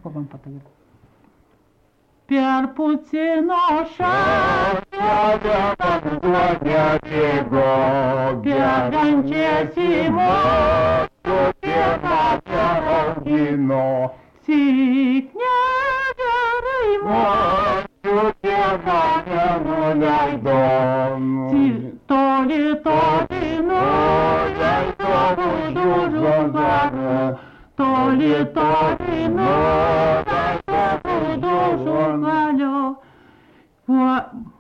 Povem patagal. Per puțin așa, piagančesimo, sikne gerai toli, toli nuleido durų garą, toli, toli nuleido durų galio.